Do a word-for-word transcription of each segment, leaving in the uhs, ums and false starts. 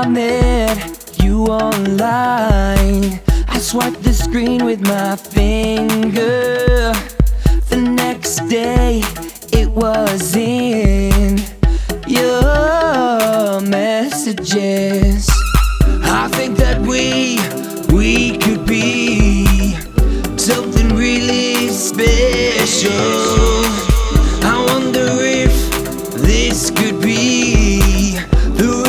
I met you online, I swiped the screen with my finger. The next day it was in your messages. I think that we, we could be something really special. I wonder if this could be the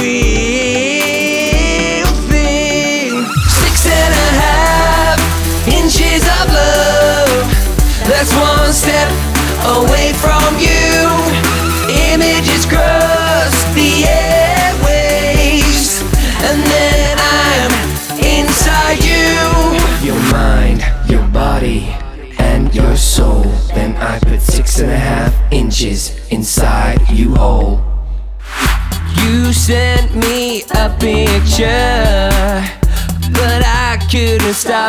real thing. Six and a half inches of love, that's one step away from you. Images cross the airwaves, and then I'm inside you. Your mind, your body, and your soul. Then I put six and a half inches inside you whole. You sent me a picture, but I couldn't stop.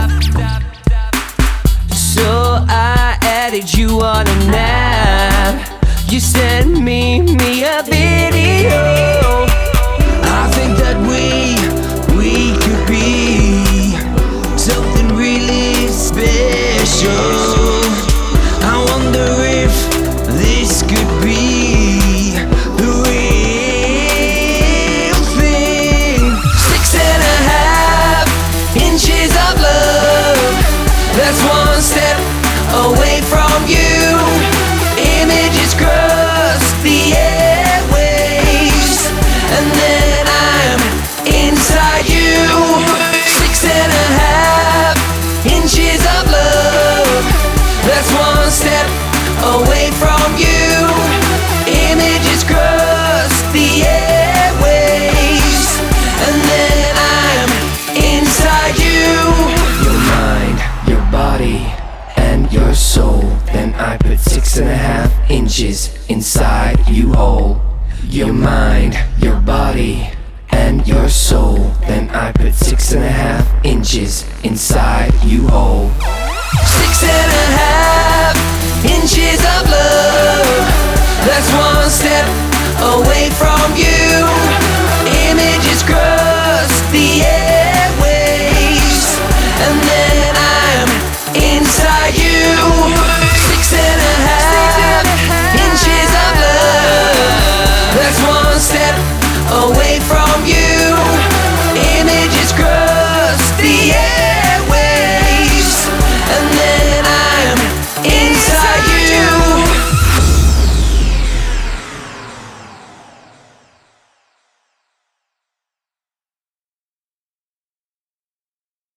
So I added you on a nap. You sent me, me a video. I think that we, we could be something really special. I wonder if this could be the real thing. Six and a half inches of love, that's one step away from you. Images cross the airwaves, and then I'm inside you. Six and a half inches of love, that's one step away from you. Images cross the airwaves, and then I'm inside you. Your mind, your body, and your soul. Then I put six and a half inches inside you whole. Your mind, your body, and your soul. Then I put six and a half inches inside you whole. Six and a half inches of love, that's one step away from you. Images cross the airwaves, and then I'm inside you. Six and a half inches of love, that's one step away from you.